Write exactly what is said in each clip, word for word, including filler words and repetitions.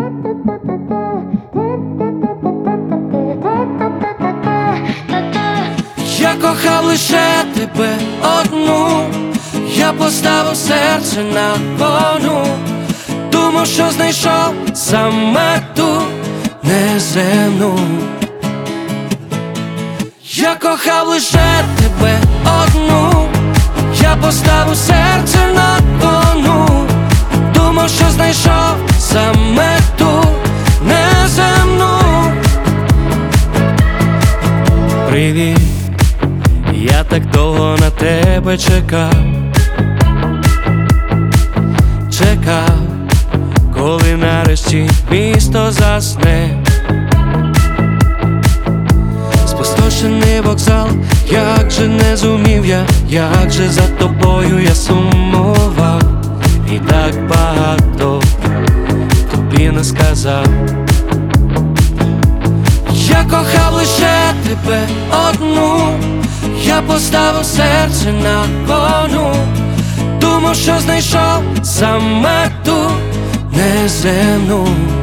Я кохав лише тебе одну, я поставив серце на кону, думав, що знайшов саме ту неземну. Я кохав лише тебе одну, я поставив серце на кону, думав, що знайшов саме ту неземну. Привіт, я так довго на тебе чекав, чекав, коли нарешті місто засне. Спустошений вокзал, як же не зумів я, як же за тобою я сумував, і так багато тобі не сказав. Я кохав лише тебе одну, я поставив серце на кону, думав, що знайшов саме ту неземну.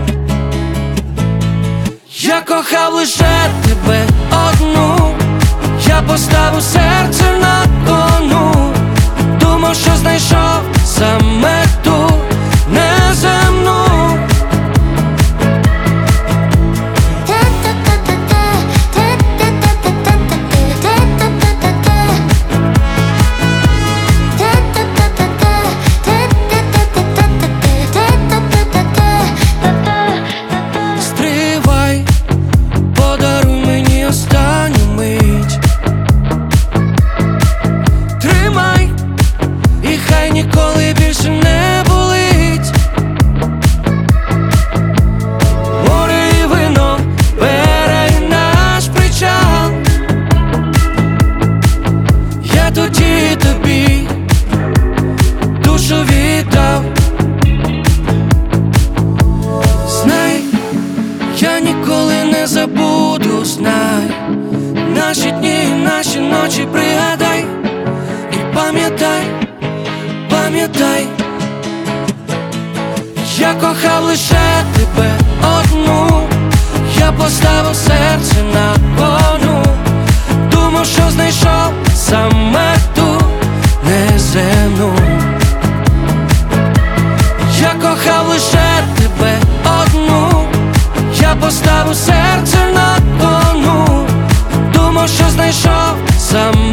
Я кохав лише тебе одну, я поставив серце на кону, думав, що знайшов саме ту неземну. Ніколи більше не болить. Море і вино, берег наш причал. Я тоді тобі душу віддав. Знай, я ніколи не забуду, знай, наші дні, наші ночі пригадай і пам'ятай, пам'ятай, я кохав лише тебе одну, я поставив серце на кону, думав, що знайшов саме ту неземну. Я кохав лише тебе одну, я поставив серце на кону, думав, що знайшов саме